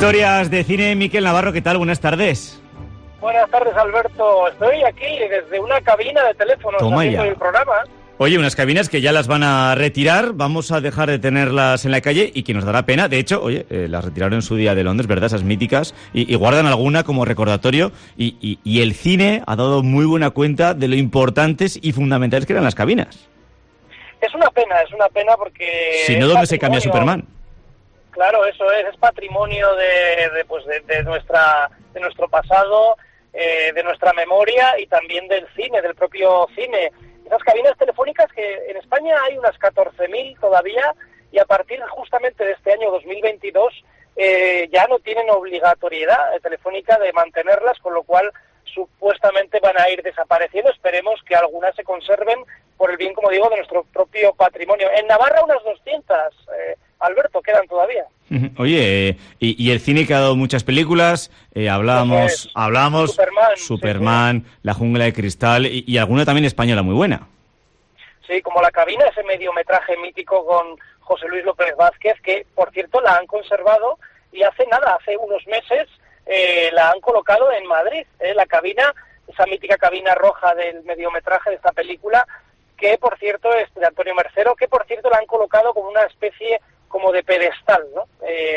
Historias de cine, Miquel Navarro, ¿qué tal? Buenas tardes. Buenas tardes, Alberto. Estoy aquí desde una cabina de teléfono haciendo el programa. Oye, unas cabinas que ya las van a retirar, vamos a dejar de tenerlas en la calle y que nos dará pena. De hecho, oye, las retiraron en su día de Londres, ¿verdad? Esas míticas, y guardan alguna como recordatorio. Y el cine ha dado muy buena cuenta de lo importantes y fundamentales que eran las cabinas. Es una pena porque... Si no, ¿dónde se cambia Superman? Claro, eso es patrimonio de nuestro pasado, de nuestra memoria y también del cine, del propio cine. Esas cabinas telefónicas que en España hay unas 14.000 todavía y a partir justamente de este año 2022 ya no tienen obligatoriedad telefónica de mantenerlas, con lo cual supuestamente van a ir desapareciendo. Esperemos que algunas se conserven por el bien, como digo, de nuestro propio patrimonio. En Navarra unas 200, Alberto, quedan todavía. Oye, y el cine que ha dado muchas películas, hablábamos Superman, sí. La jungla de cristal y alguna también española muy buena. Sí, como La cabina, ese mediometraje mítico con José Luis López Vázquez, que por cierto la han conservado y hace unos meses la han colocado en Madrid, La cabina, esa mítica cabina roja del mediometraje de esta película, que por cierto es de Antonio Mercero, que por cierto la han colocado como una especie como de pedestal, ¿no?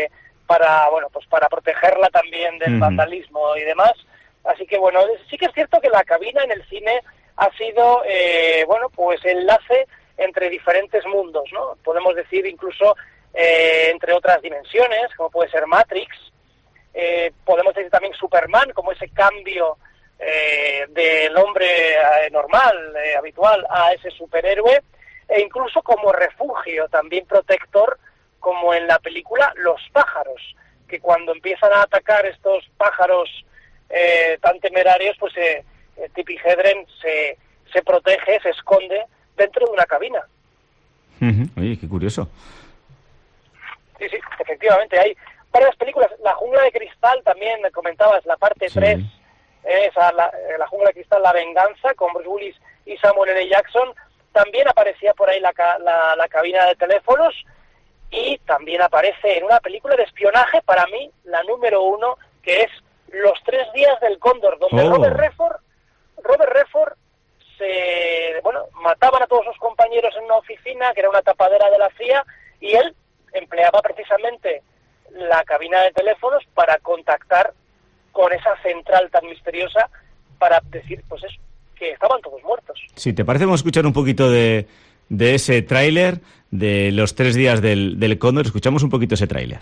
Para protegerla también del vandalismo y demás. Así que bueno, sí que es cierto que la cabina en el cine ha sido, enlace entre diferentes mundos, ¿no? Podemos decir incluso entre otras dimensiones, como puede ser Matrix. Podemos decir también Superman, como ese cambio del hombre normal, habitual, a ese superhéroe, e incluso como refugio, también protector, como en la película Los pájaros, que cuando empiezan a atacar estos pájaros tan temerarios, pues Tippi Hedren se protege, se esconde dentro de una cabina. Oye, qué curioso. Sí, efectivamente, hay varias películas. La jungla de cristal también, me comentabas, la parte 3, la jungla de cristal, La venganza, con Bruce Willis y Samuel L. Jackson. También aparecía por ahí la cabina de teléfonos. Y también aparece en una película de espionaje, para mí, la número 1, que es Los 3 días del cóndor, donde Robert Redford mataban a todos sus compañeros en una oficina, que era una tapadera de la CIA, y él empleaba precisamente la cabina de teléfonos para contactar con esa central tan misteriosa para decir, pues eso, que estaban todos muertos. Si te parece, vamos a escuchar un poquito de ese tráiler de Los 3 días del cóndor. Escuchamos un poquito ese tráiler.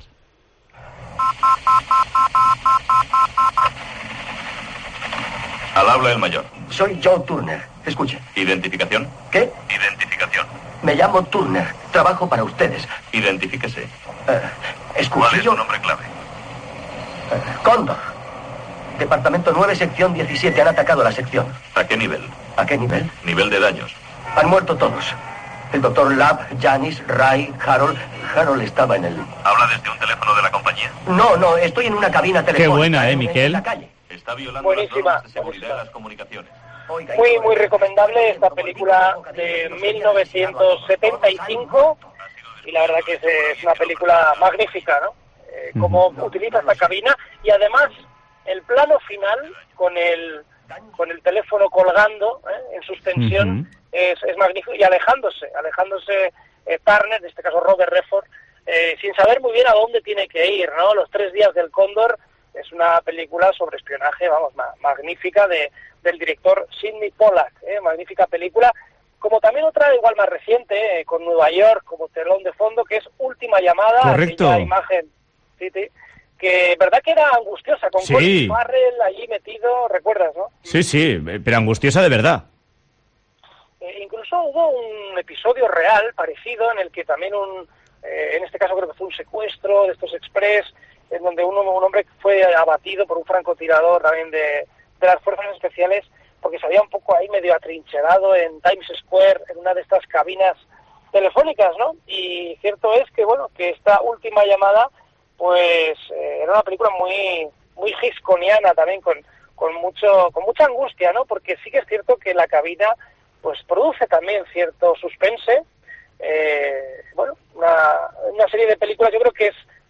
Al habla el mayor. Soy Joe Turner. Escuche. ¿Identificación? ¿Qué? Identificación. Me llamo Turner. Trabajo para ustedes. Identifíquese. Escuche. ¿Cuál es su nombre clave? Cóndor. Departamento 9, sección 17. Han atacado la sección. ¿A qué nivel? ¿A qué nivel? Nivel de daños. Han muerto todos. El doctor Lab, Janice, Ray, Harold. Harold estaba en el... ¿Habla desde un teléfono de la compañía? No, estoy en una cabina telefónica. Qué buena, Miquel. En la calle. Está violando las normas de seguridad de las comunicaciones. Muy recomendable esta película de 1975 y la verdad que es una película magnífica, ¿no? Cómo utiliza esta cabina y además el plano final con el teléfono colgando en suspensión es magnífico y alejándose Turner, en este caso Robert Redford, sin saber muy bien a dónde tiene que ir, ¿no? Los 3 días del cóndor es una película sobre espionaje, magnífica del director Sidney Pollack, magnífica película, como también otra igual más reciente, con Nueva York como telón de fondo, que es Última llamada. Correcto. Aquella imagen, que verdad que era angustiosa, con Colin Farrell allí metido, ¿recuerdas, no? Sí, pero angustiosa de verdad. Incluso hubo un episodio real parecido en el que también en este caso creo que fue un secuestro de estos express, en donde un hombre fue abatido por un francotirador también de las fuerzas especiales, porque se había un poco ahí medio atrincherado en Times Square, en una de estas cabinas telefónicas, ¿no? Y cierto es que, que esta Última llamada, pues, era una película muy hitchcockiana también, con mucha angustia, ¿no? Porque sí que es cierto que la cabina, pues, produce también cierto suspense. Una serie de películas, yo creo que es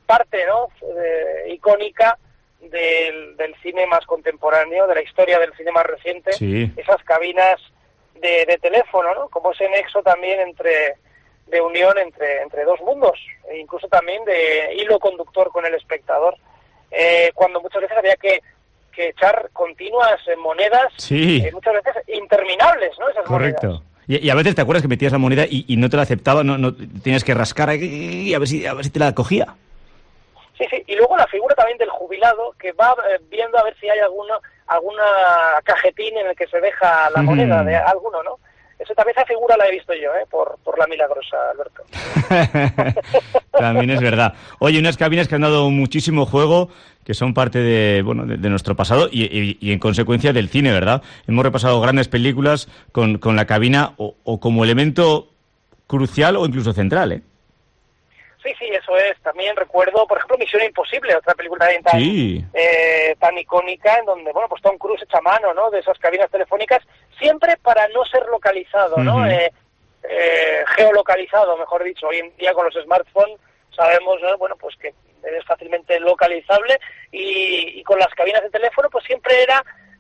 parte, ¿no?, icónica del cine más contemporáneo, de la historia del cine más reciente, sí. Esas cabinas de teléfono, ¿no?, como ese nexo también de unión entre dos mundos, e incluso también de hilo conductor con el espectador, cuando muchas veces había que echar continuas monedas, sí. Muchas veces interminables, ¿no?, esas correcto. monedas. Y a veces te acuerdas que metías la moneda y no te la aceptaba, no tenías que rascar y a ver si te la cogía. Sí, y luego la figura también del jubilado, que va viendo a ver si hay alguna cajetín en el que se deja la moneda de alguno, ¿no? Eso también, esa figura la he visto yo, por la Milagrosa, Alberto. También es verdad. Oye, unas cabinas que han dado muchísimo juego, que son parte de nuestro pasado y en consecuencia del cine, ¿verdad? Hemos repasado grandes películas con la cabina o como elemento crucial o incluso central, ¿eh? Sí, eso es. También recuerdo, por ejemplo, Misión Imposible, otra película también tan icónica, en donde, bueno, pues Tom Cruise echa mano, ¿no?, de esas cabinas telefónicas, siempre para no ser localizado, ¿no? Geolocalizado, mejor dicho. Hoy en día con los smartphones sabemos, ¿no?, bueno, pues que es fácilmente localizable, y con las cabinas de teléfono pues siempre era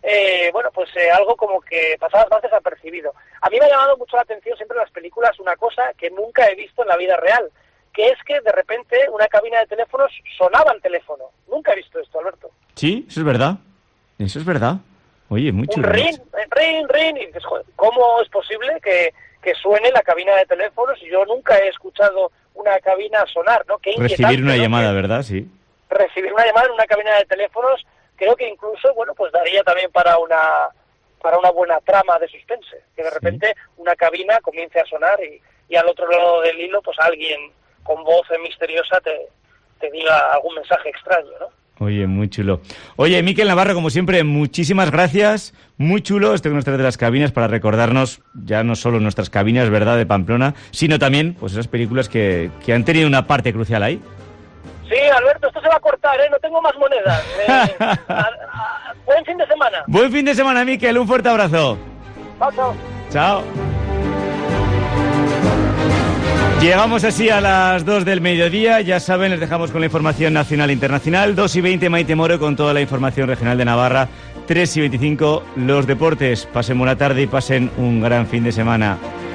algo como que pasaba más desapercibido. A mí me ha llamado mucho la atención siempre en las películas una cosa que nunca he visto en la vida real, que es que de repente una cabina de teléfonos sonaba el teléfono. Nunca he visto esto, Alberto. Sí, eso es verdad. Eso es verdad. Oye, muy chulo. Un ring, y dices, joder, ¿cómo es posible que suene la cabina de teléfonos? Yo nunca he escuchado una cabina sonar, ¿no? Qué recibir una llamada, que ¿verdad? Sí. Recibir una llamada en una cabina de teléfonos, creo que incluso, bueno, pues daría también para una buena trama de suspense, que de repente una cabina comience a sonar y al otro lado del hilo, pues alguien con voz misteriosa te diga algún mensaje extraño, ¿no? Oye, muy chulo. Oye, Miquel Navarro, como siempre, muchísimas gracias. Muy chulo esto que nos trae de las cabinas para recordarnos ya no solo nuestras cabinas, ¿verdad?, de Pamplona, sino también pues esas películas que han tenido una parte crucial ahí. Sí, Alberto, esto se va a cortar, no tengo más monedas. Buen fin de semana. Buen fin de semana, Miquel. Un fuerte abrazo. Chao. Chao. Llegamos así a las 2 del mediodía, ya saben, les dejamos con la información nacional e internacional, 2:20 Maite Moro con toda la información regional de Navarra, 3:25 los deportes. Pasen buena tarde y pasen un gran fin de semana.